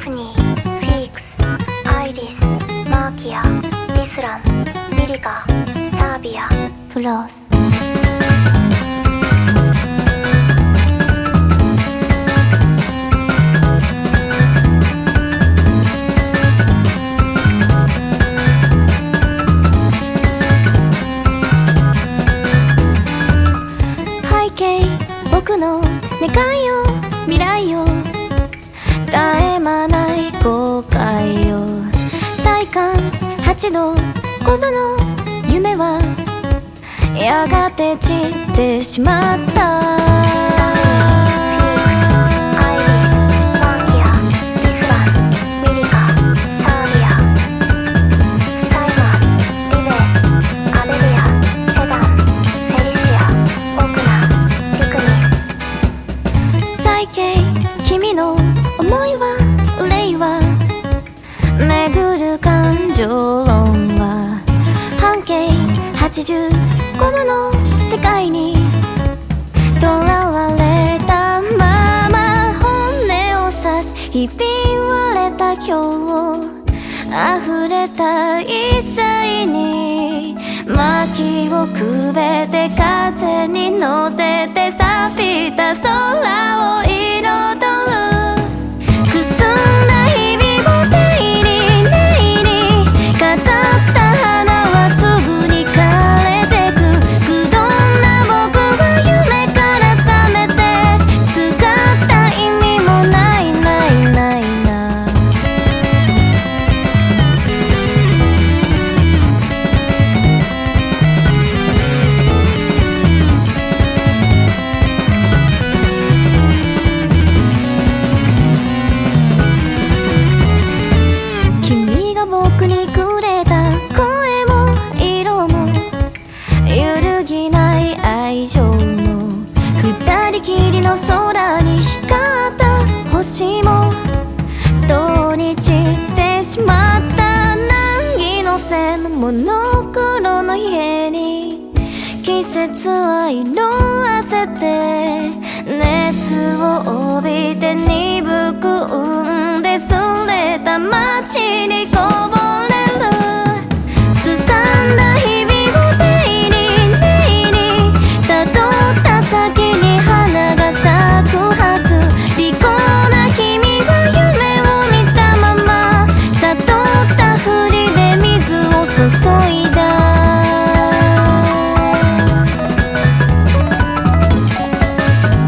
フニー、フィークス、アイリス、マーキア、リスラン、ミリカ、サービア、フロス。 僕の願いよ未来よ絶え間ない後悔よ体感8度5分の夢はやがて散ってしまった君の思いは憂いは巡る感情論は半径85分の世界にとらわれたまま本音を刺しひび割れた今日溢れた一切に薪をくべて風に乗せて錆びた空を彩るくすんだ日々を手に念に飾った花はすぐに枯れてくくどんな僕は夢から覚めて使った意味もないないないな僕にくれた声も色も揺るぎない愛情も二人きりの空に光った星もとに散ってしまった凪のせのモノクロの家に季節は色あせて